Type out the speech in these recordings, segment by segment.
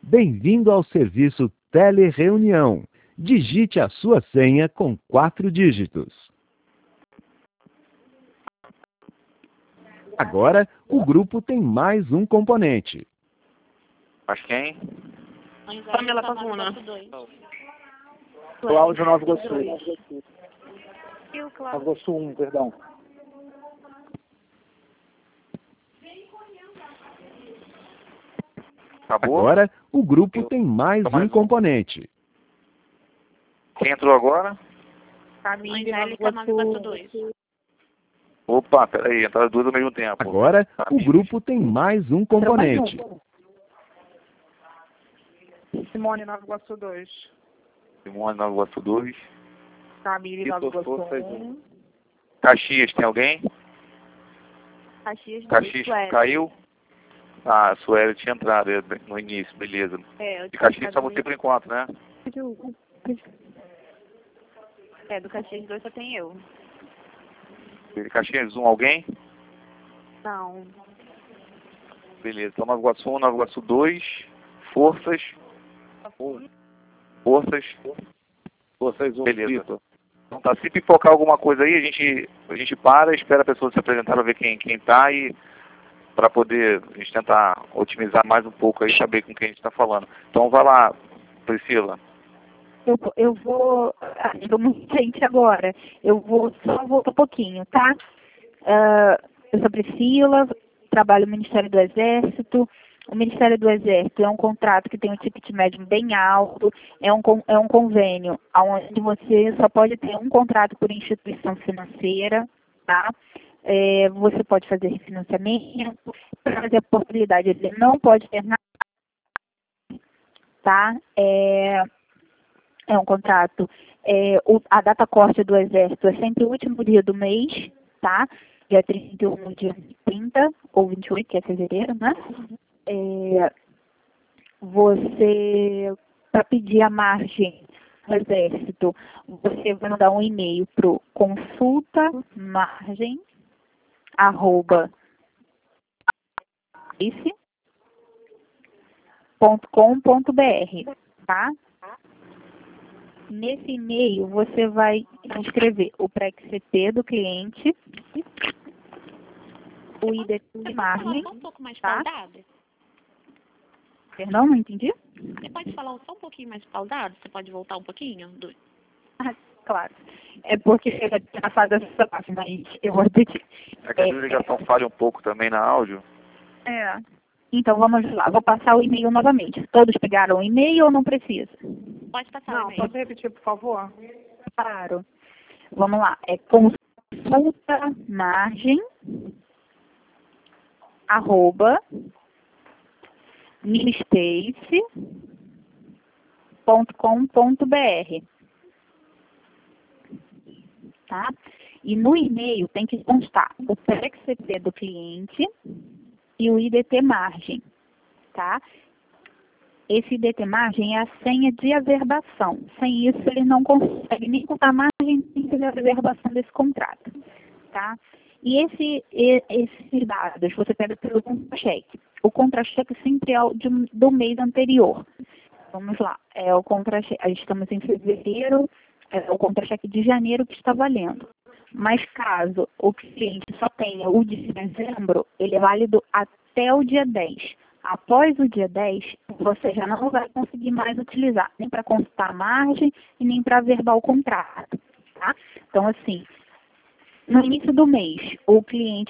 Bem-vindo ao serviço Telereunião. Digite a sua senha com 4 dígitos. Agora, o grupo tem mais um componente. Mas quem? Pamela Pavuna. Cláudio Nova Iguaçu. Nova Cláudio. Iguaçu 1, perdão. Acabou? Agora, o grupo tem mais um componente. Quem entrou agora? Angélica Nova Iguaçu 2. Opa, peraí, entraram duas ao mesmo tempo. Agora, o grupo tem mais um componente. Simone Nova Iguaçu 2. Simone Nova Iguaçu 2. Camille Nova Iguaçu 1. Caxias, tem alguém? Caxias Caiu? Ah, a Sueli tinha entrado no início, beleza. De Caxias só você por enquanto, né? Do Caxias 2 só tem eu. De Caxias 1, alguém? Não. Beleza, então Nova Iguaçu 1, Nova Iguaçu 2. Forças 1. Beleza. Então tá, se pipocar alguma coisa aí, a gente para, espera a pessoa se apresentar para ver quem tá e para poder a gente tentar otimizar mais um pouco aí, saber com quem a gente está falando. Então vai lá, Priscila. Eu vou... Estou muito quente agora. Eu vou só voltar um pouquinho, tá? Eu sou Priscila, trabalho no Ministério do Exército. O Ministério do Exército é um contrato que tem um ticket médio bem alto, é um convênio onde você só pode ter um contrato por instituição financeira, tá? Você pode fazer refinanciamento, para fazer a portabilidade, ele não pode ter nada, tá? É um contrato, a data corte do Exército é sempre o último dia do mês, tá? Dia 31, dia 30, ou 28, que é fevereiro, né? Você, para pedir a margem do Exército, você vai mandar um e-mail para o consulta-margem@com.br, tá? Nesse e-mail você vai escrever o PREC-CP do cliente, o ID de margem, Um pouco mais tá? pausado? Perdão, não entendi? Você pode falar só um pouquinho mais pausado? Você pode voltar um pouquinho? Claro. É porque eu já tinha falado essa parte, mas eu vou repetir. É que a ligação falha um pouco também na áudio. Então vamos lá, vou passar o e-mail novamente. Todos pegaram o e-mail ou não precisa? Pode passar o Não, e-mail. pode repetir, por favor? Claro. Vamos lá, é consulta-margem@ministace.com.br, tá? E no e-mail tem que constar o PREC-CP do cliente e o IDT margem, tá? Esse IDT margem é a senha de averbação. Sem isso, ele não consegue nem contar a margem nem fazer a averbação desse contrato, tá? E esses dados você pega pelo contra-cheque. O contra-cheque sempre é do mês anterior. Vamos lá, o contra-cheque, estamos em fevereiro, é o contra-cheque de janeiro que está valendo. Mas caso o cliente só tenha o de dezembro, ele é válido até o dia 10. Após o dia 10, você já não vai conseguir mais utilizar, nem para constar a margem e nem para averbar o contrato, tá? Então, assim, no início do mês, o cliente...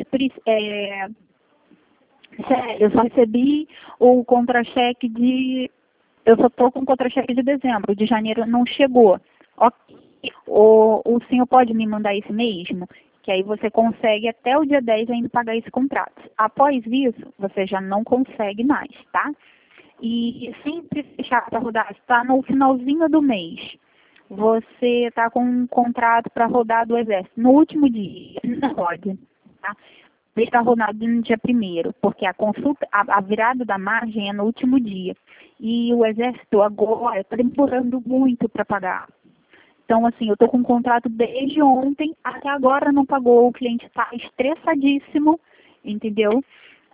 eu só recebi o contra-cheque de... Eu só estou com o contra-cheque de dezembro, de janeiro não chegou. Ok. O senhor pode me mandar esse mesmo? Que aí você consegue até o dia 10 ainda pagar esse contrato. Após isso, você já não consegue mais, tá? E sempre deixar para rodar, está no finalzinho do mês. Você está com um contrato para rodar do Exército. No último dia, não pode, tá? Deixa rodado no dia 1º, porque a consulta, a virada da margem é no último dia. E o Exército agora está demorando muito para pagar. Então, assim, eu estou com um contrato desde ontem, até agora não pagou, o cliente está estressadíssimo, entendeu?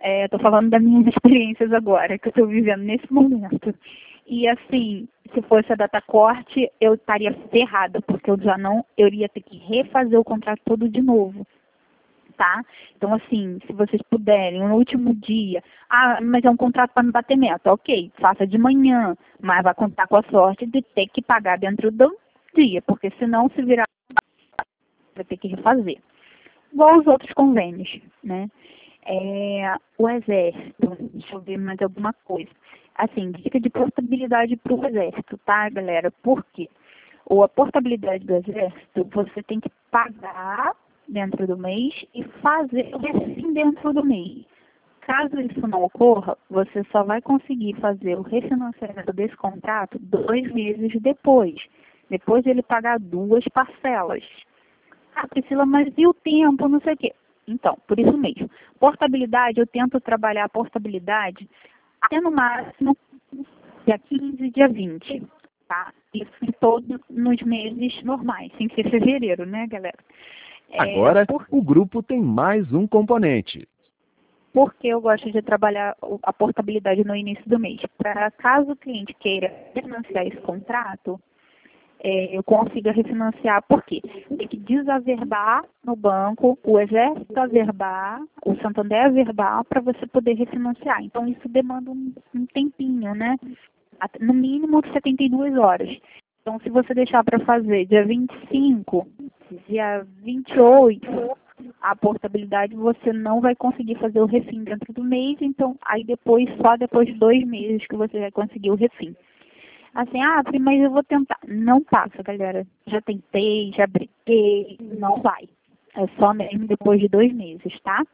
Estou falando das minhas experiências agora, que eu estou vivendo nesse momento. E assim, se fosse a data corte, eu estaria ferrada, porque eu iria ter que refazer o contrato todo de novo. Tá? Então, assim, se vocês puderem, no último dia, mas é um contrato para me bater meta, ok, faça de manhã, mas vai contar com a sorte de ter que pagar dentro do dia, porque senão se virar, vai ter que refazer. Igual os outros convênios, né? O Exército, deixa eu ver mais alguma coisa. Assim, dica de portabilidade para o Exército, tá, galera? Por quê? A portabilidade do Exército, você tem que pagar dentro do mês e fazer o refim dentro do mês. Caso isso não ocorra, você só vai conseguir fazer o refinanciamento desse contrato 2 meses depois. Depois de ele pagar 2 parcelas. Priscila, mas e o tempo, não sei o quê? Então, por isso mesmo. Portabilidade, eu tento trabalhar a portabilidade até no máximo dia 15, dia 20. Tá? Isso em todos nos meses normais, sem ser fevereiro, né, galera? Agora, o grupo tem mais um componente. Por que eu gosto de trabalhar a portabilidade no início do mês? Para caso o cliente queira refinanciar esse contrato, eu consiga refinanciar. Por quê? Tem que desaverbar no banco, o Exército averbar, o Santander averbar, para você poder refinanciar. Então, isso demanda um tempinho, né? No mínimo 72 horas. Então, se você deixar para fazer dia 25, dia 28, a portabilidade você não vai conseguir fazer o refim dentro do mês, então aí só depois de 2 meses que você vai conseguir o refim. Assim, mas eu vou tentar. Não passa, galera. Já tentei, já briguei, não vai. É só mesmo depois de 2 meses, tá?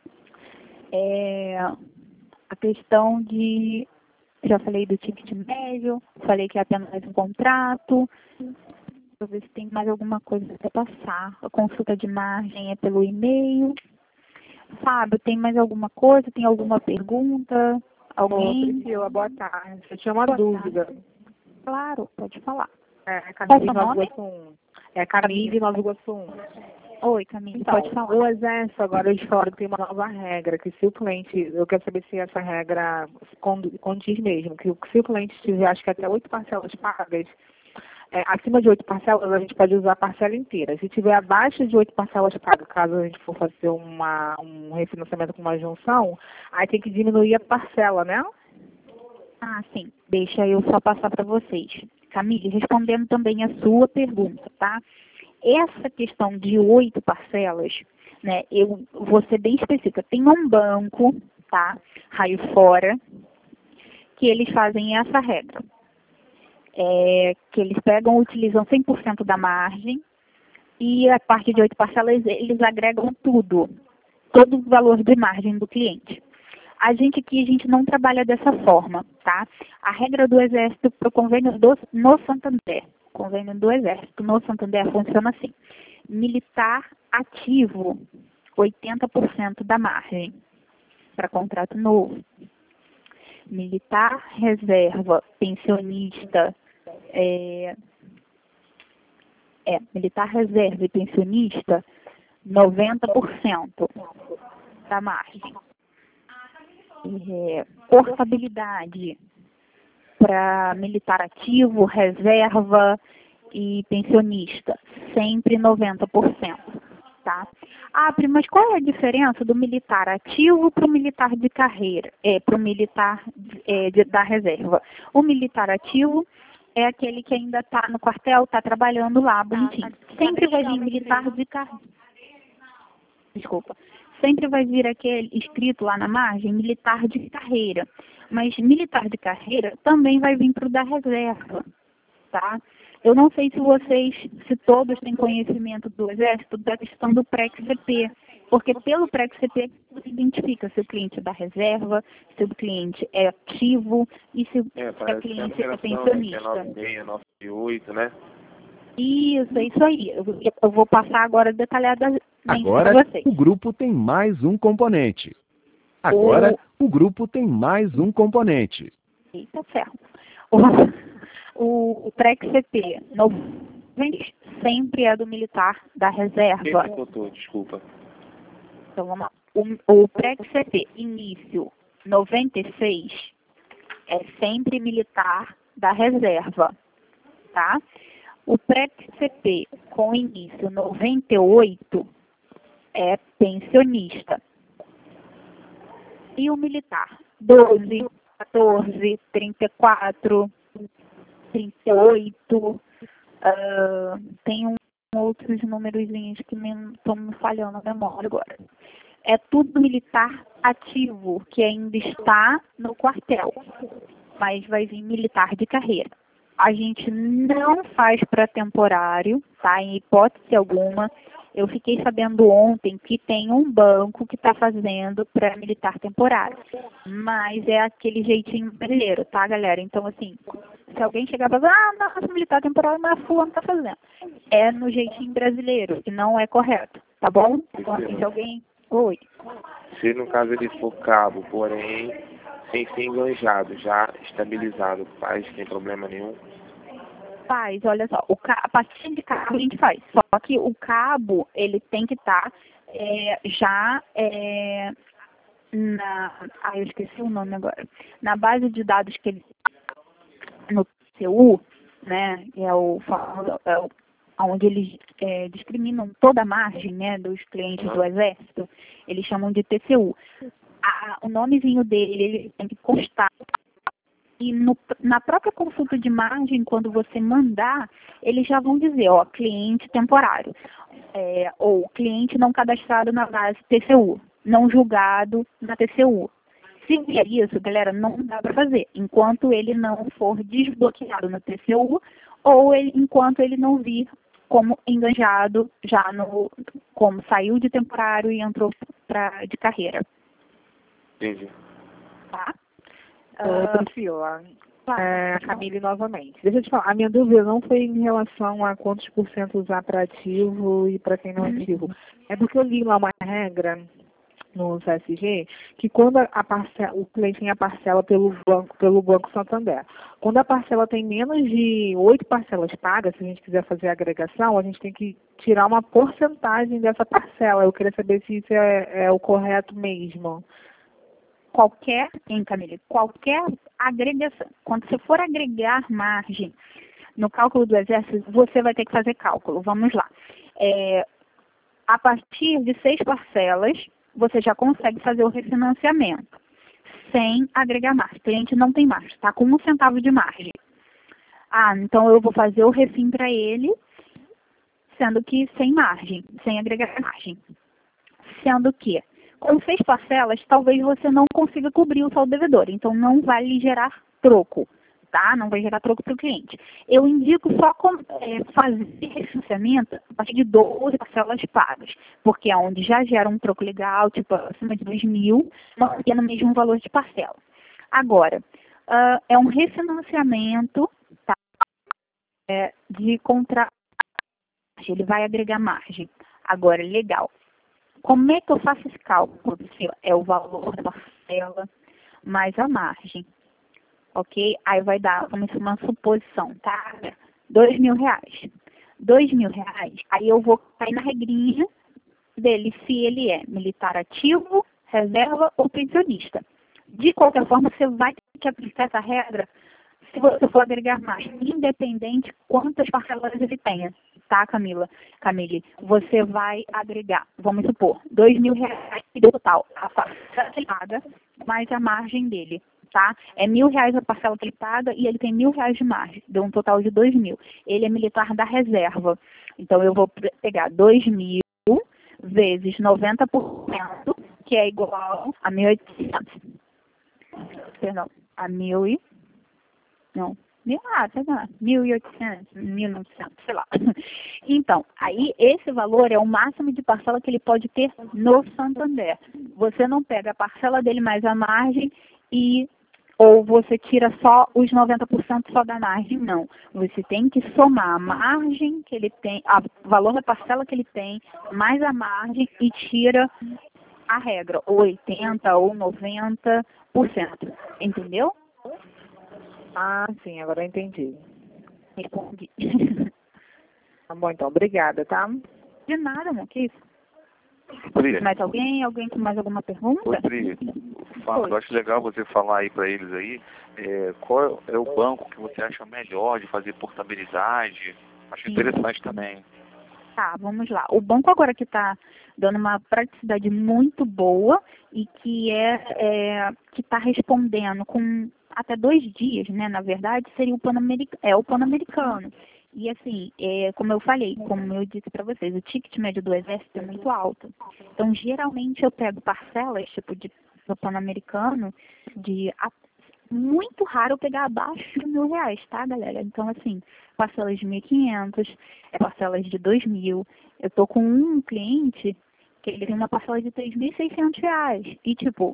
A questão de... Já falei do ticket médio, falei que é apenas um contrato. Deixa eu ver se tem mais alguma coisa para passar. A consulta de margem é pelo e-mail. Fábio, tem mais alguma coisa? Tem alguma pergunta? Alguém? Priscila, boa tarde. Eu tinha uma dúvida. Claro, pode falar. Camille, Nova Iguaçu 1. Camille, Nova Iguaçu 1. Oi, Camille, Então, pode falar. o Exército agora de fora tem uma nova regra, que se o cliente, eu quero saber se essa regra condiz mesmo, que se o cliente tiver, acho que até 8 parcelas pagas, acima de 8 parcelas, a gente pode usar a parcela inteira. Se tiver abaixo de 8 parcelas pagas, caso a gente for fazer um refinanciamento com uma junção, aí tem que diminuir a parcela, né? Sim. Deixa eu só passar para vocês. Camille, respondendo também a sua pergunta, tá? Essa questão de 8 parcelas, né, eu vou ser bem específica. Tem um banco, tá, raio fora, que eles fazem essa regra. Que eles utilizam 100% da margem e a parte de 8 parcelas eles agregam tudo, todo o valor de margem do cliente. A gente não trabalha dessa forma, tá? A regra do Exército para o convênio no Santander, o convênio do Exército no Santander funciona assim. Militar ativo, 80% da margem para contrato novo. Militar reserva, pensionista, militar reserva e pensionista, 90% da margem. Portabilidade para militar ativo, reserva e pensionista, sempre 90%, tá? Mas qual é a diferença do militar ativo para o militar de carreira, para o militar da reserva? O militar ativo é aquele que ainda está no quartel, está trabalhando lá, bonitinho. Sempre vai vir militar de carreira. Desculpa. Sempre vai vir aquele escrito lá na margem, militar de carreira. Mas militar de carreira também vai vir para o da reserva, tá? Eu não sei se todos têm conhecimento do Exército da questão do PREC-CP, porque pelo PREC-CP você identifica se o cliente é da reserva, se o cliente é ativo e se o cliente é pensionista. 96, 98, né? Isso, é isso aí. Eu vou passar agora detalhadamente Agora, para vocês. o grupo tem mais um componente. Eita ferro. O PREC-CP sempre é do militar da reserva. Quem desculpa? Então vamos lá. O PREC-CP início 96 é sempre militar da reserva, tá? O PREC-CP com início 98 é pensionista. E o militar 12, 14, 34, 38, tem outros númerozinhos que estão me falhando a memória agora. É tudo militar ativo, que ainda está no quartel, mas vai vir militar de carreira. A gente não faz para temporário, tá? Em hipótese alguma. Eu fiquei sabendo ontem que tem um banco que está fazendo para militar temporário. Mas é aquele jeitinho brasileiro, tá, galera? Então, assim, se alguém chegar e falar, nossa, militar temporário, mas fulano está fazendo. É no jeitinho brasileiro, que não é correto, tá bom? Então, assim, se alguém... Oi. Se no caso ele for cabo, porém, sem ser enganjado, já estabilizado, faz sem problema nenhum? Faz, olha só, a partir de cabo a gente faz, só que o cabo, ele tem que estar eu esqueci o nome agora, na base de dados que ele no TCU, né, onde eles discriminam toda a margem, né, dos clientes do Exército, eles chamam de TCU. O nomezinho dele, ele tem que constar. E na própria consulta de margem, quando você mandar, eles já vão dizer, ó, cliente temporário, ou cliente não cadastrado na base TCU, não julgado na TCU. Se vier isso, galera, não dá para fazer, enquanto ele não for desbloqueado na TCU, ou enquanto ele não vir como enganjado, como saiu de temporário e entrou de carreira. Entendi. Tá? Priscila, Camille novamente. Deixa eu te falar, a minha dúvida não foi em relação a quantos por cento usar para ativo e para quem não é ativo. É porque eu li lá uma regra no CSG que quando o cliente tem a parcela pelo Banco Santander. Quando a parcela tem menos de 8 parcelas pagas, se a gente quiser fazer a agregação, a gente tem que tirar uma porcentagem dessa parcela. Eu queria saber se isso é o correto mesmo. Qualquer agregação. Quando você for agregar margem no cálculo do Exército, você vai ter que fazer cálculo. Vamos lá. A partir de 6 parcelas, você já consegue fazer o refinanciamento sem agregar margem. O cliente não tem margem, está com 1 centavo de margem. Então eu vou fazer o refim para ele, sendo que sem margem, sem agregar margem. Sendo que com 6 parcelas, talvez você não consiga cobrir o saldo devedor. Então, não vai lhe gerar troco, tá? Não vai gerar troco para o cliente. Eu indico só fazer refinanciamento a partir de 12 parcelas pagas, porque é onde já gera um troco legal, tipo, acima de 2.000, mantendo no mesmo valor de parcela. Agora, é um refinanciamento, tá? De contrato. Ele vai agregar margem. Agora, legal. Como é que eu faço esse cálculo? É o valor da parcela mais a margem, ok? Aí vai dar, vamos uma suposição, tá? R$2.000. R$2.000, aí eu vou cair na regrinha dele se ele é militar ativo, reserva ou pensionista. De qualquer forma, você vai ter que aplicar essa regra se você for agregar mais, independente quantas parcelas ele tenha, tá, Camille, você vai agregar, vamos supor, R$2.000 de total, a parcela que ele paga, mais a margem dele, tá? É R$1.000 a parcela que ele paga e ele tem R$1.000 de margem, deu um total de 2.000. Ele é militar da reserva, então eu vou pegar 2.000 vezes 90%, que é igual a 1.800. Perdão, a 1.000 não, 1.800, 1.900, sei lá. Então, aí esse valor é o máximo de parcela que ele pode ter no Santander. Você não pega a parcela dele mais a margem ou você tira só os 90% só da margem, não. Você tem que somar a margem que ele tem, o valor da parcela que ele tem, mais a margem e tira a regra, ou 80% ou 90%. Entendeu? Sim, agora eu entendi. Respondi. Tá bom, então, obrigada, tá? De nada, amor, que isso? Pri, Mais alguém? Alguém com mais alguma pergunta? Oi, Pri, eu acho legal você falar aí para eles aí, qual é o banco que você acha melhor de fazer portabilidade? Acho interessante também. Tá, vamos lá. O banco agora que está dando uma praticidade muito boa e que que está respondendo com até 2 dias, né? Na verdade, seria o Pan-Americano. E assim, como eu falei, como eu disse para vocês, o ticket médio do Exército é muito alto. Então, geralmente eu pego parcelas, tipo do Pan-Americano, muito raro eu pegar abaixo de R$1.000, tá, galera? Então, assim, parcelas de 1.500, parcelas de 2.000. Eu tô com um cliente que ele tem uma parcela de R$3.600 e, tipo,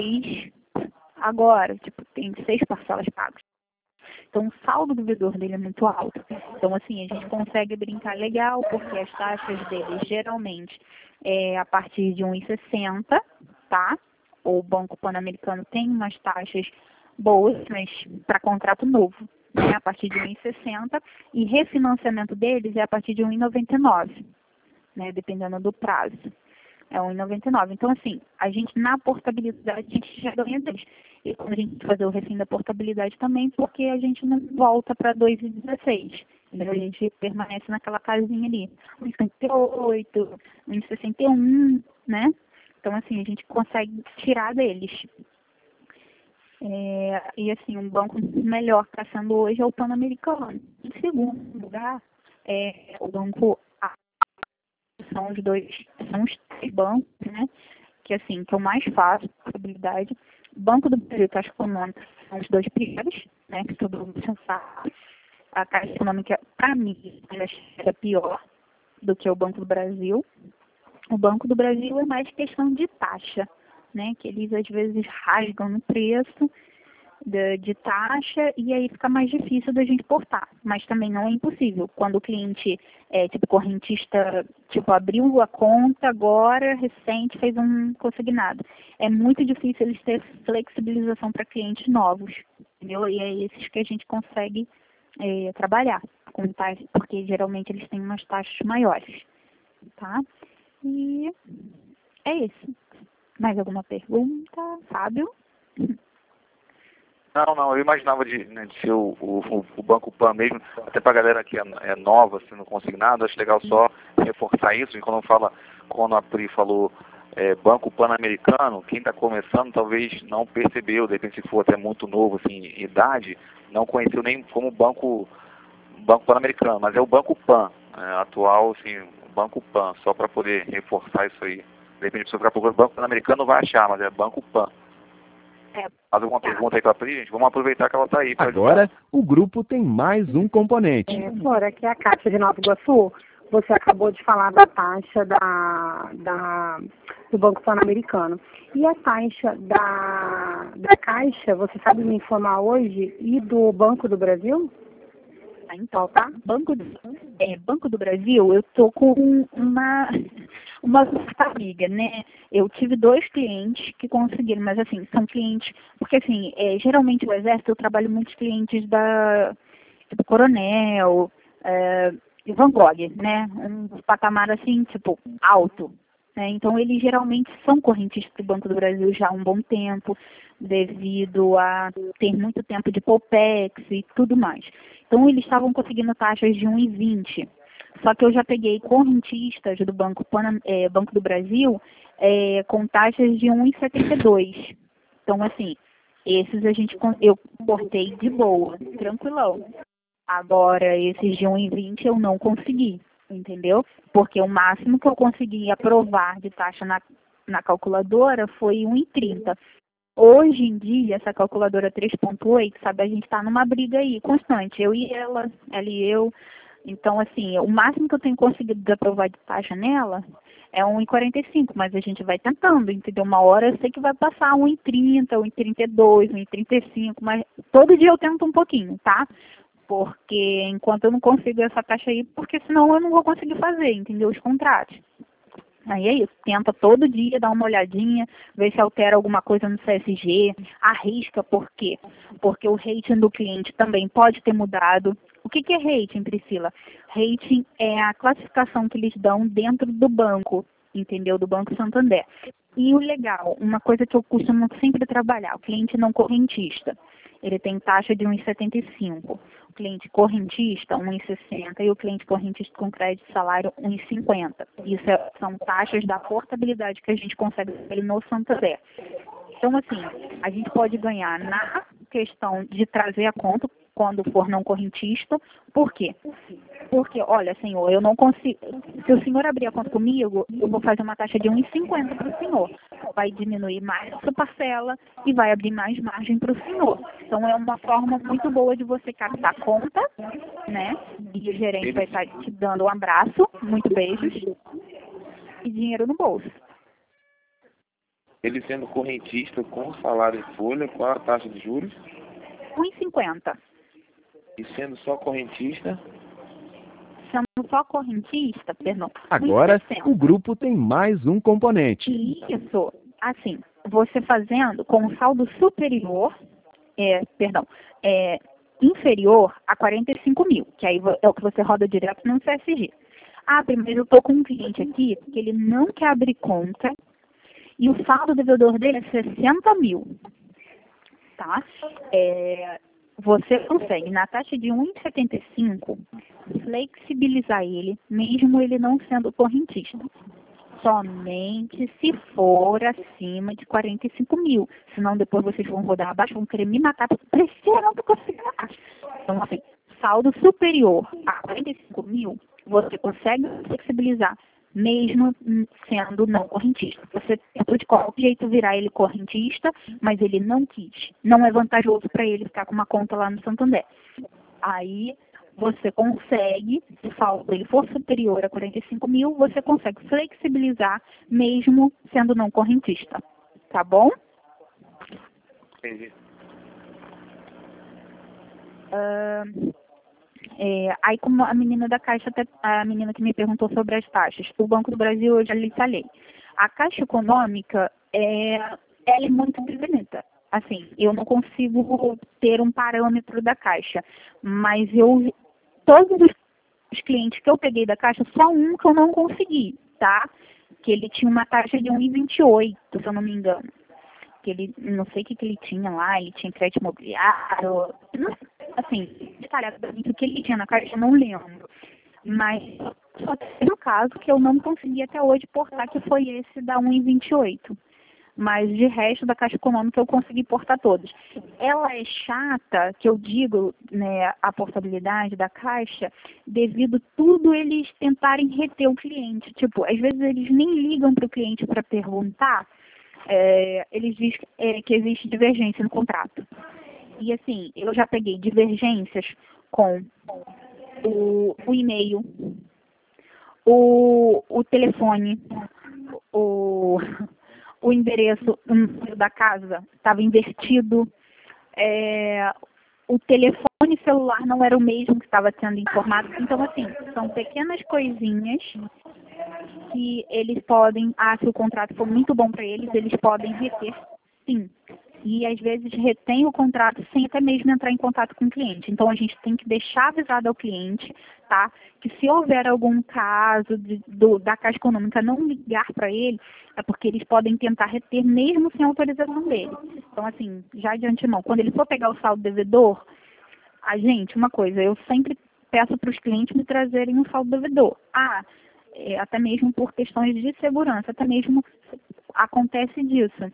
tem 6 parcelas pagas. Então, o saldo do devedor dele é muito alto. Então, assim, a gente consegue brincar legal, porque as taxas dele, geralmente, a partir de 1,60, tá? O Banco Pan-Americano tem umas taxas boas, mas para contrato novo, né? A partir de 1,60. E refinanciamento deles é a partir de 1,99, né? Dependendo do prazo. É 1,99. Então, assim, a gente na portabilidade, a gente já ganha deles. E quando a gente fazer o refim da portabilidade também, porque a gente não volta para 2,16. A gente permanece naquela casinha ali. 1,58, 1,61, né? Então, assim, a gente consegue tirar deles. E, assim, um banco melhor que está sendo hoje é o Pan-Americano. Em segundo lugar, o Banco A. São os 3 bancos, né? Que, assim, que eu mais faço, portabilidade. Banco do Brasil e Caixa Econômica são os 2 primeiros, né? Que todo mundo já sabe. A Caixa Econômica, para mim, ela é pior do que o Banco do Brasil. O Banco do Brasil é mais questão de taxa, né? Que eles, às vezes, rasgam no preço de taxa e aí fica mais difícil da gente portar. Mas também não é impossível. Quando o cliente correntista, abriu a conta agora, recente, fez um consignado. É muito difícil eles terem flexibilização para clientes novos, entendeu? E é esses que a gente consegue trabalhar com taxa, porque geralmente eles têm umas taxas maiores, tá? E é isso. Mais alguma pergunta, Fábio? Não, eu imaginava de ser o Banco Pan mesmo, até para a galera que é nova, assim, no consignado, acho legal só reforçar isso. E quando a Pri falou Banco Pan-Americano, quem está começando talvez não percebeu, de repente se for até muito novo, assim, em idade, não conheceu nem como Banco Pan-Americano, mas é o Banco Pan, atual, assim, o Banco Pan, só para poder reforçar isso aí. De repente, se você ficar procurando Banco Pan-Americano, não vai achar, mas é Banco Pan. Faz alguma pergunta aí para a Pri, gente? Vamos aproveitar que ela está aí. Agora, o grupo tem mais um componente. Flora, aqui é a Cátia de Nova Iguaçu. Você acabou de falar da taxa do Banco Pan-Americano. E a taxa da Caixa, você sabe me informar hoje, e do Banco do Brasil? Então, tá? Banco do Brasil, eu tô com uma amiga, né? Eu tive 2 clientes que conseguiram, mas assim, são clientes, porque assim, geralmente o Exército eu trabalho muitos clientes tipo Coronel, Van Gogh, né? Um patamar assim, tipo, alto. Né? Então, eles geralmente são correntistas do Banco do Brasil já há um bom tempo, devido a ter muito tempo de Popex e tudo mais. Então, eles estavam conseguindo taxas de 1,20. Só que eu já peguei correntistas do Banco do Brasil com taxas de 1,72. Então, assim, esses eu portei de boa, tranquilão. Agora, esses de 1,20 eu não consegui, entendeu? Porque o máximo que eu consegui aprovar de taxa na calculadora foi 1,30. Hoje em dia, essa calculadora 3.8, sabe, a gente está numa briga aí, constante, eu e ela e eu. Então, assim, o máximo que eu tenho conseguido aprovar de taxa nela é 1,45, mas a gente vai tentando, entendeu? Uma hora eu sei que vai passar 1,30, 1,32, 1,35, mas todo dia eu tento um pouquinho, tá? Porque enquanto eu não consigo essa taxa aí, porque senão eu não vou conseguir fazer, entendeu? Os contratos. Aí é isso, tenta todo dia dar uma olhadinha, ver se altera alguma coisa no CSG, arrisca, por quê? Porque o rating do cliente também pode ter mudado. O que é rating, Priscila? Rating é a classificação que eles dão dentro do banco, entendeu? Do Banco Santander. E o legal, uma coisa que eu costumo sempre trabalhar, o cliente não correntista, ele tem taxa de 1,75. O cliente correntista, 1,60, e o cliente correntista com crédito de salário, 1,50. Isso são taxas da portabilidade que a gente consegue ele no Santander. Então, assim, a gente pode ganhar na questão de trazer a conta quando for não correntista. Por quê? Porque, olha, senhor, eu não consigo... Se o senhor abrir a conta comigo, eu vou fazer uma taxa de 1,50 para o senhor. Vai diminuir mais a sua parcela e vai abrir mais margem para o senhor. Então, é uma forma muito boa de você captar a conta, né? E o gerente vai estar te dando um abraço, muito beijos, e dinheiro no bolso. Ele sendo correntista com salário em folha, qual a taxa de juros? 1,50. E sendo só correntista? Sendo só correntista, perdão. Agora, 1,60. o grupo tem mais um componente. Isso, assim, você fazendo com um saldo superior, inferior a 45 mil, que aí é o que você roda direto no CSG. Ah, mas eu estou com um cliente aqui que ele não quer abrir conta e o saldo devedor dele é 60 mil, tá? Você consegue, na taxa de 1,75, flexibilizar ele, mesmo ele não sendo correntista. Somente se for acima de 45 mil. Senão depois vocês vão rodar abaixo, vão querer me matar, porque precisam para conseguir a taxa. Então, assim, saldo superior a 45 mil, você consegue flexibilizar, mesmo sendo não correntista. Você tentou de qualquer jeito virar ele correntista, mas ele não quis. Não é vantajoso para ele ficar com uma conta lá no Santander. Aí você consegue, se o saldo dele for superior a 45 mil, você consegue flexibilizar, mesmo sendo não correntista. Tá bom? Entendi. Aí, como a menina da Caixa, a menina que me perguntou sobre as taxas, o Banco do Brasil, eu já lhe falei. A Caixa Econômica, ela é muito bonita. Assim, eu não consigo ter um parâmetro da Caixa, mas todos os clientes que eu peguei da Caixa, só um que eu não consegui, tá? Que ele tinha uma taxa de 1,28, se eu não me engano. Que ele, não sei o que ele tinha lá, ele tinha crédito imobiliário, assim, detalhadamente o que ele tinha na Caixa, eu não lembro. Mas só teve um caso que eu não consegui até hoje portar, que foi esse da 1,28. Mas de resto da Caixa Econômica eu consegui portar todos. Ela é chata, que eu digo, né, a portabilidade da Caixa, devido tudo eles tentarem reter o cliente. Tipo, às vezes eles nem ligam para o cliente para perguntar, eles dizem que existe divergência no contrato. E assim, eu já peguei divergências com o e-mail, o telefone, o endereço da casa estava invertido, o telefone celular não era o mesmo que estava sendo informado. Então, assim, são pequenas coisinhas que eles podem, se o contrato for muito bom para eles podem reter, sim. E às vezes retém o contrato sem até mesmo entrar em contato com o cliente. Então a gente tem que deixar avisado ao cliente, tá? Que se houver algum caso da Caixa Econômica não ligar para ele, é porque eles podem tentar reter mesmo sem autorização dele. Então, assim, já de antemão, quando ele for pegar o saldo devedor, uma coisa, eu sempre peço para os clientes me trazerem um saldo devedor. Até mesmo por questões de segurança, até mesmo acontece disso.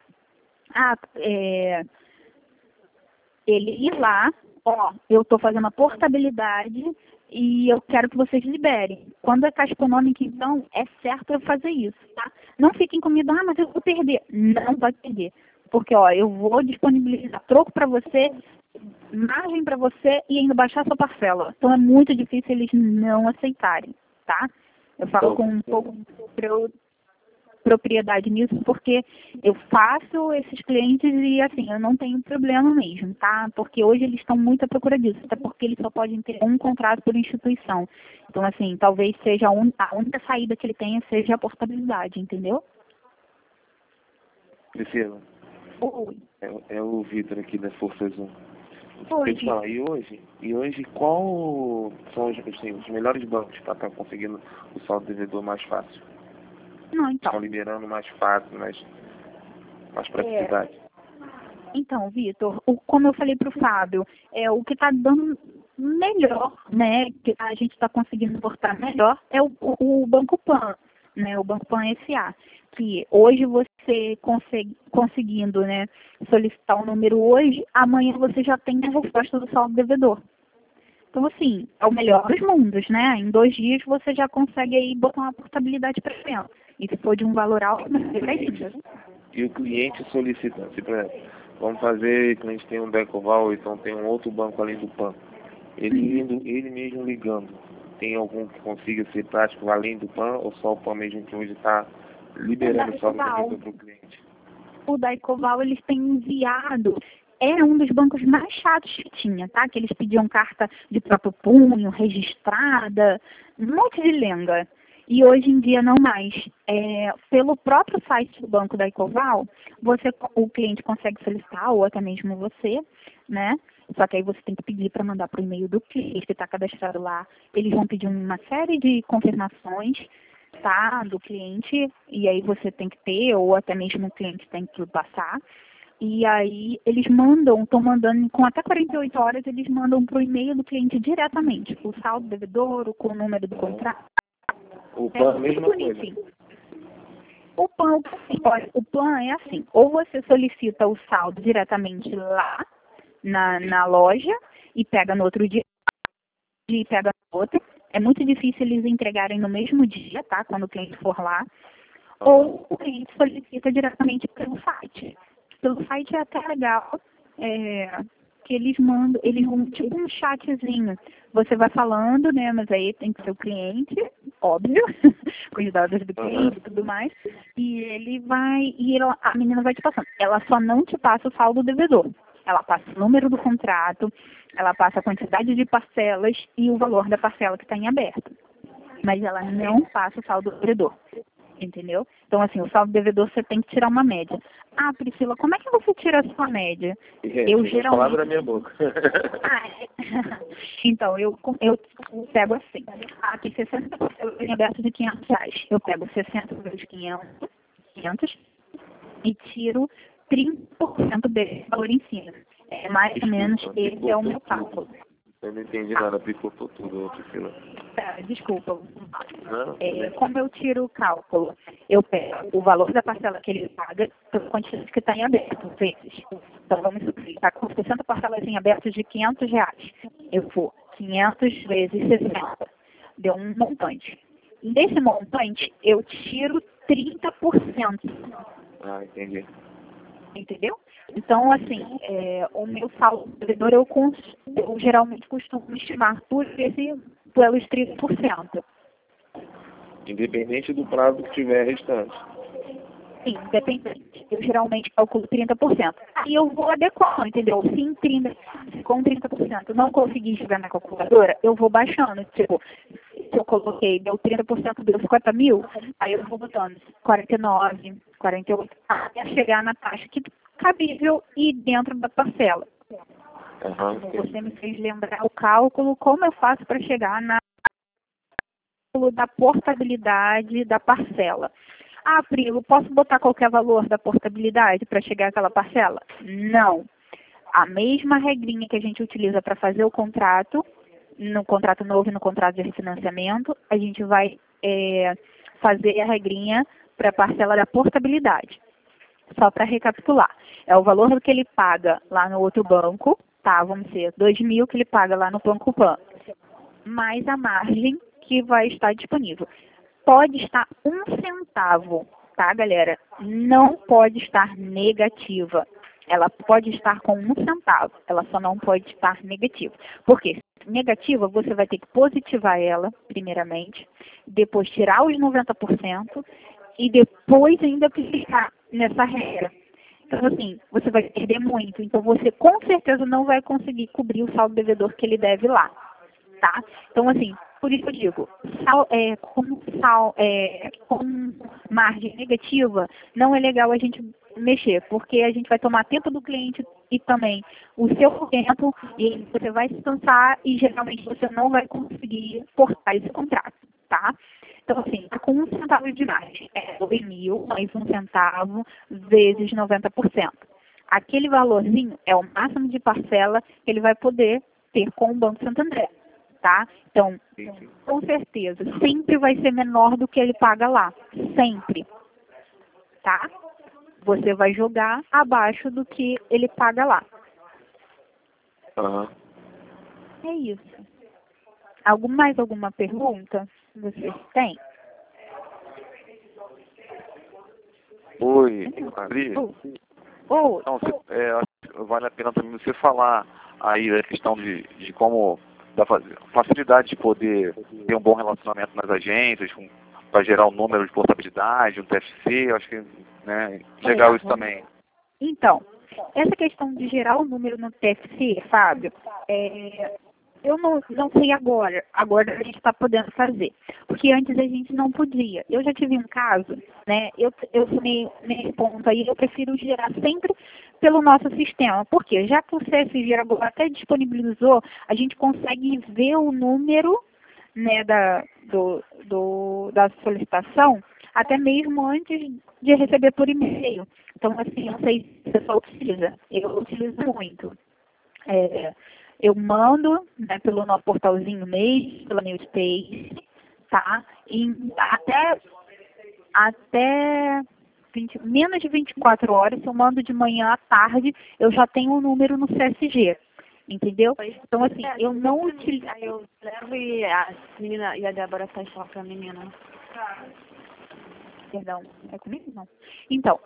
Ele ir lá, eu estou fazendo a portabilidade e eu quero que vocês liberem. Quando é Caixa Econômica, então, é certo eu fazer isso, tá? Não fiquem com medo, mas eu vou perder. Não vai perder. Porque, eu vou disponibilizar troco para você, margem para você e ainda baixar sua parcela. Então, é muito difícil eles não aceitarem, tá? Eu falo com um pouco de propriedade nisso, porque eu faço esses clientes e, assim, eu não tenho problema mesmo, tá? Porque hoje eles estão muito à procura disso, até porque eles só podem ter um contrato por instituição. Então, assim, talvez seja a única saída que ele tenha seja a portabilidade, entendeu? Priscila. Oi. É o Vitor aqui da Força Zoom. Oi. E hoje qual são os melhores bancos para estar conseguindo o saldo devedor mais fácil? Não, então. Estão liberando mais fácil, mais praticidade. Então, Vitor, como eu falei para o Fábio, o que está dando melhor, né, que a gente está conseguindo importar melhor, é o Banco Pan, né, o Banco Pan SA, que hoje você conseguindo, né, solicitar o número hoje, amanhã você já tem a resposta do saldo devedor. Então, assim, é o melhor dos mundos, né? Em 2 dias você já consegue aí botar uma portabilidade para dentro. E se for de um valor alto, melhor ainda. E o cliente solicitando, se, por exemplo, vamos fazer, o cliente tem um Decoval, ou então tem um outro banco além do PAN. Ele mesmo ligando, tem algum que consiga ser prático além do PAN, ou só o PAN mesmo que hoje está liberando o saldo devedor para o cliente? O Daicoval, eles têm enviado, era um dos bancos mais chatos que tinha, tá? Que eles pediam carta de próprio punho, registrada, um monte de lenga. E hoje em dia não mais. Pelo próprio site do Banco Daicoval, o cliente consegue solicitar, ou até mesmo você, né? Só que aí você tem que pedir para mandar para o e-mail do cliente que está cadastrado lá. Eles vão pedir uma série de confirmações, tá, do cliente, e aí você tem que ter, ou até mesmo o cliente tem que passar. E aí eles estão mandando, com até 48 horas, eles mandam para o e-mail do cliente diretamente, o saldo devedor, com o número do contrato. O PAN, a mesma coisa. O PAN é assim, ou você solicita o saldo diretamente lá na loja e pega no outro dia e pega no outro. É muito difícil eles entregarem no mesmo dia, tá? Quando o cliente for lá. Ou o cliente solicita diretamente pelo site. Pelo site é até legal, que eles vão tipo um chatzinho. Você vai falando, né? Mas aí tem que ser o cliente, óbvio, com os dados do cliente e tudo mais. E a menina vai te passando. Ela só não te passa o saldo devedor. Ela passa o número do contrato, ela passa a quantidade de parcelas e o valor da parcela que está em aberto. Mas ela não passa o saldo devedor. Entendeu? Então, assim, o saldo devedor você tem que tirar uma média. Ah, Priscila, como é que você tira a sua média? Eu geralmente... palavra da minha boca. Então, eu pego assim. Tem 60 parcelas em aberto de R$500. Eu pego 60 vezes 500 e tiro 30% desse valor em cima. Mais ou menos esse é o meu cálculo. Eu não entendi nada, picotou tudo, Priscila. Desculpa. Não, como eu tiro o cálculo? Eu pego o valor da parcela que ele paga pela quantidade que está em aberto, vezes. Então, vamos supor, está com 60 parcelas em aberto de R$500. Eu vou 500 vezes 60. Deu um montante. Desse montante, eu tiro 30%. Ah, entendi. Entendeu? Então, assim, o meu saldo devedor eu geralmente costumo estimar pelos 30%. Independente do prazo que tiver restante. Sim, independente. Eu geralmente calculo 30%. Aí eu vou adequando, entendeu? Se com 30% não conseguir chegar na calculadora, eu vou baixando. Tipo, se eu coloquei, deu 30%, deu 50 mil, aí eu vou botando 49, 48, até chegar na taxa que cabível e dentro da parcela. Você me fez lembrar o cálculo, como eu faço para chegar na cálculo da portabilidade da parcela. Ah, Prilo, posso botar qualquer valor da portabilidade para chegar àquela parcela? Não. A mesma regrinha que a gente utiliza para fazer o contrato, no contrato novo e no contrato de refinanciamento, a gente vai fazer a regrinha para a parcela da portabilidade. Só para recapitular. É o valor que ele paga lá no outro banco, tá? Vamos dizer, 2 mil que ele paga lá no Banco Pan, mais a margem que vai estar disponível. Pode estar 1 centavo, tá, galera? Não pode estar negativa. Ela pode estar com 1 centavo, ela só não pode estar negativa. Por quê? Negativa, você vai ter que positivar ela, primeiramente, depois tirar os 90% e depois ainda aplicar nessa regra. Então, assim, você vai perder muito. Então, você com certeza não vai conseguir cobrir o saldo devedor que ele deve lá, tá? Então, assim, por isso eu digo, com margem negativa, não é legal a gente mexer, porque a gente vai tomar tempo do cliente e também o seu tempo, e você vai se cansar e geralmente você não vai conseguir cortar esse contrato, tá? Então, assim, tá com 1 centavo de margem. É 2.000 mais 1 centavo vezes 90%. Aquele valorzinho é o máximo de parcela que ele vai poder ter com o Banco Santander, tá? Então, com certeza, sempre vai ser menor do que ele paga lá. Sempre. Tá? Você vai jogar abaixo do que ele paga lá. Aham. É isso. Mais alguma pergunta vocês têm? Oi, Pri. Ou, Não, acho que vale a pena também você falar aí da questão de como da facilidade de poder ter um bom relacionamento nas agências, para gerar um número de portabilidade, um TFC, eu acho que, né, legal isso também. então, essa questão de gerar o número no TFC, Fábio, eu não sei agora. Agora a gente está podendo fazer. Porque antes a gente não podia. Eu já tive um caso, né? Eu nesse ponto aí, eu prefiro gerar sempre pelo nosso sistema. Por quê? Já que o CSG agora até disponibilizou, a gente consegue ver o número, né, da solicitação, até mesmo antes de receber por e-mail. Então, assim, não sei se o pessoal utiliza. Eu utilizo muito. Eu mando, né, pelo nosso portalzinho mesmo, pela Newspace, tá? E até menos de 24 horas, se eu mando de manhã à tarde, eu já tenho um número no CSG. Entendeu? Então, assim, eu não utilizo. Aí eu levo e a menina e a Débora faz só pra menina. Perdão, é comigo? Não. Então,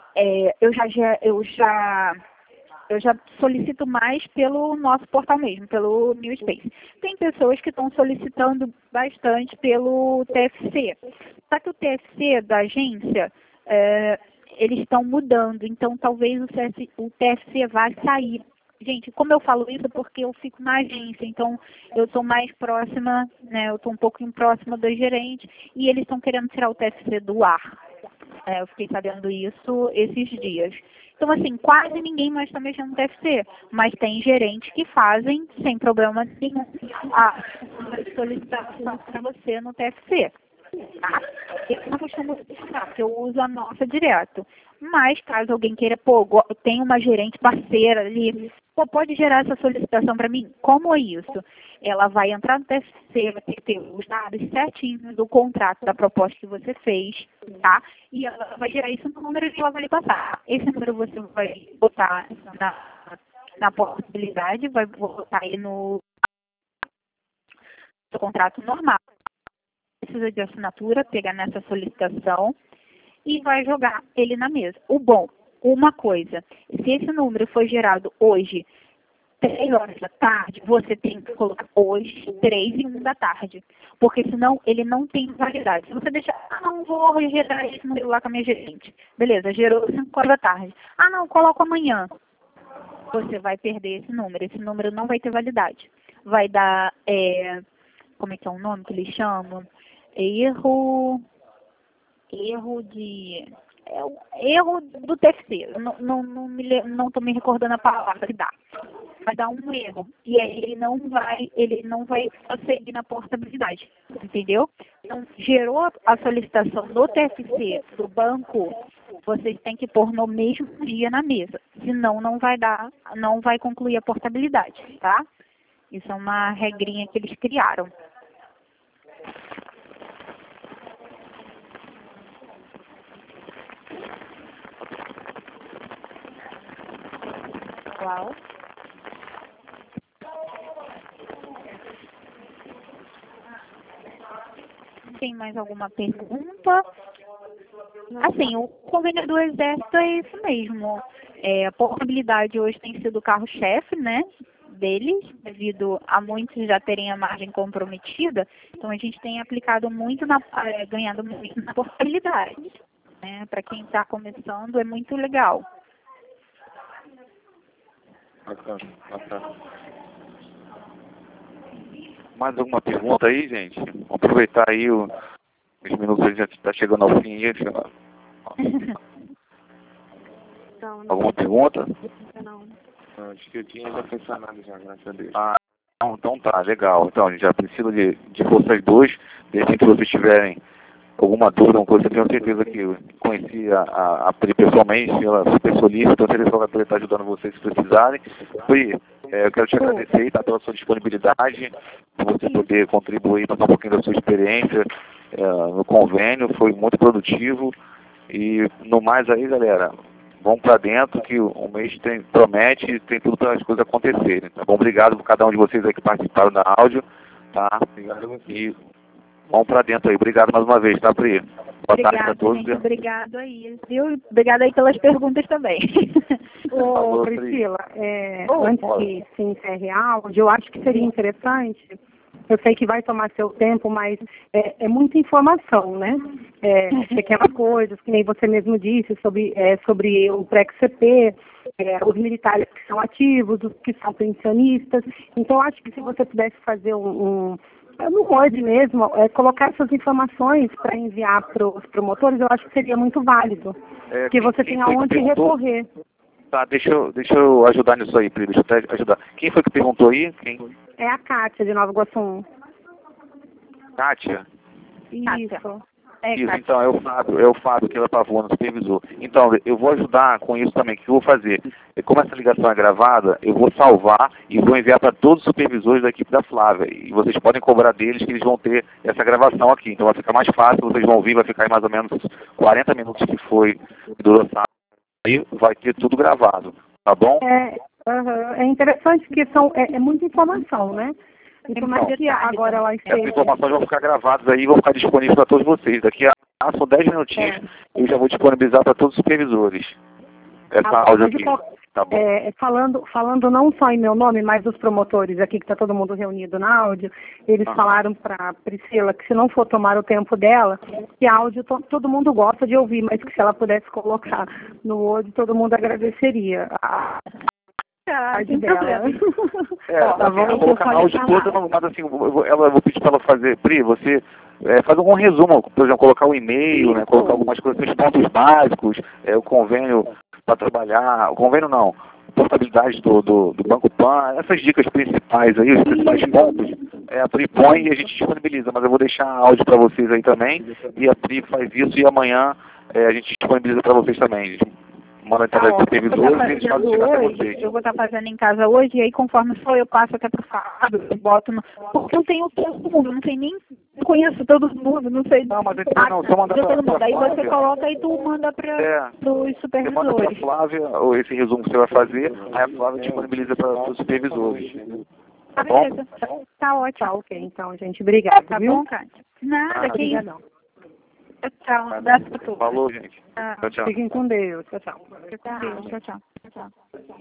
eu já solicito mais pelo nosso portal mesmo, pelo Newspace. Tem pessoas que estão solicitando bastante pelo TFC. Só que o TFC da agência, eles estão mudando, então talvez o TFC vá sair. Gente, como eu falo isso, porque eu fico na agência, então eu estou mais próxima, né, eu estou um pouquinho próxima do gerente, e eles estão querendo tirar o TFC do ar. Eu fiquei sabendo isso esses dias. Então, assim, quase ninguém mais está mexendo no TFC, mas tem gerentes que fazem, sem problema nenhum, a solicitação para você no TFC. Tá? Eu não costumo utilizar, porque eu uso a nossa direto. Mas, caso alguém queira, tem uma gerente parceira ali, pode gerar essa solicitação para mim? Como é isso? Ela vai entrar no TFC, vai ter que ter os dados certinhos do contrato, da proposta que você fez, tá? E ela vai gerar isso no número que ela vai lhe passar. Esse número você vai botar na portabilidade, vai botar ele no seu contrato normal. Precisa de assinatura, pegar nessa solicitação e vai jogar ele na mesa. Uma coisa, se esse número foi gerado hoje, 3 horas da tarde, você tem que colocar hoje, 3 e 1 da tarde. Porque senão ele não tem validade. Se você deixar, não vou gerar esse número lá com a minha gerente. Beleza, gerou 5 horas da tarde. Não, coloco amanhã. Você vai perder esse número. Esse número não vai ter validade. Vai dar, como é que é o nome que eles chamam? Erro do TFC. Eu não estou me recordando a palavra que dá. Vai dar um erro. E aí ele não vai seguir na portabilidade. Entendeu? Então, gerou a solicitação no TFC do banco, vocês têm que pôr no mesmo dia na mesa. Senão não vai concluir a portabilidade, tá? Isso é uma regrinha que eles criaram. Qual? Tem mais alguma pergunta? Assim, o convênio do Exército é isso mesmo. A portabilidade hoje tem sido o carro-chefe, né, deles, devido a muitos já terem a margem comprometida. Então, a gente tem aplicado muito, ganhado muito na portabilidade. Né? Para quem está começando, é muito legal. Bacana. Mais alguma pergunta aí, gente? Vamos aproveitar aí os minutos, a gente já está chegando ao fim aí. Alguma pergunta? Não. Acho que eu tinha já pensado nada já, graças a Deus. Então tá, legal. Então, a gente já precisa de vocês dois. De repente, se vocês tiverem alguma dúvida, alguma coisa, eu tenho certeza que eu conheci a Pri pessoalmente, ela é super solícita, tenho certeza que ela vai poder estar ajudando vocês se precisarem. Pri, eu quero te agradecer, tá, pela sua disponibilidade, por você poder contribuir, passar um pouquinho da sua experiência no convênio, foi muito produtivo. E no mais aí, galera, vamos para dentro que o mês promete e tem tudo para as coisas acontecerem. Tá bom? Obrigado por cada um de vocês aí que participaram da áudio, tá? Obrigado e vamos para dentro aí. Obrigado mais uma vez, tá, Pri? Boa tarde a todos. Gente, obrigado aí, viu? Obrigada aí pelas perguntas também. Ô, Priscila, antes que se encerre a áudio, eu acho que seria interessante, eu sei que vai tomar seu tempo, mas é muita informação, né? Pequenas coisas, que nem você mesmo disse, sobre o PREC-CP, os militares que são ativos, os que são pensionistas. Então, eu acho que se você pudesse fazer no Word mesmo, colocar essas informações para enviar para os promotores, eu acho que seria muito válido, porque você tem aonde recorrer. Tá, deixa eu ajudar nisso aí, Pri, deixa eu até ajudar. Quem foi que perguntou aí? Quem? É a Kátia, de Nova Iguaçu. Kátia? Isso. Isso, então, é o Fábio que ela pavou no supervisor. Então, eu vou ajudar com isso também. O que eu vou fazer? Como essa ligação é gravada, eu vou salvar e vou enviar para todos os supervisores da equipe da Flávia. E vocês podem cobrar deles que eles vão ter essa gravação aqui. Então vai ficar mais fácil, vocês vão ouvir, vai ficar em mais ou menos 40 minutos que durou sábado. Aí vai ter tudo gravado, tá bom? É interessante porque é muita informação, né? Então, agora ela essas informações vão ficar gravadas aí e vão ficar disponíveis para todos vocês. Daqui a são 10 minutinhos, eu já vou disponibilizar para todos os supervisores. Essa áudio aqui. Tá bom. Falando não só em meu nome, mas dos promotores aqui, que está todo mundo reunido na áudio, eles falaram para Priscila que se não for tomar o tempo dela, que áudio todo mundo gosta de ouvir, mas que se ela pudesse colocar no Word, todo mundo agradeceria. Sem problema. Eu vou colocar áudio todo, mas assim, eu vou pedir para ela fazer, Pri, você faz algum resumo, por exemplo, colocar o e-mail, né, colocar algumas coisas, os pontos básicos, o convênio para trabalhar, o convênio não, portabilidade do Banco Pan, essas dicas principais aí, os principais pontos, a Pri põe e a gente disponibiliza, mas eu vou deixar áudio para vocês aí também, e a Pri faz isso e amanhã a gente disponibiliza para vocês também. Manda entrar no supervisor e eles fazem chegar até vocês. Eu vou estar fazendo em casa hoje, e aí conforme for, eu passo até pro Fábio, eu boto no... Porque eu não tenho todo mundo, não sei nem... Não conheço todo mundo, não sei... Não, mas então só manda todo mundo. Aí Flávia. você coloca e tu manda pros supervisores. Você manda pra Flávia, ou esse resumo que você vai fazer, aí a Flávia disponibiliza para os supervisores. Tá bom? Beleza. Tá ótimo. Tá ok, então, gente. Obrigada, tá viu? Bom, Kátia. Nada, que isso. Não. Tchau, um abraço pra todos. Falou, gente. Tchau, tchau. Fiquem com Deus. Tchau, tchau. Tchau, tchau.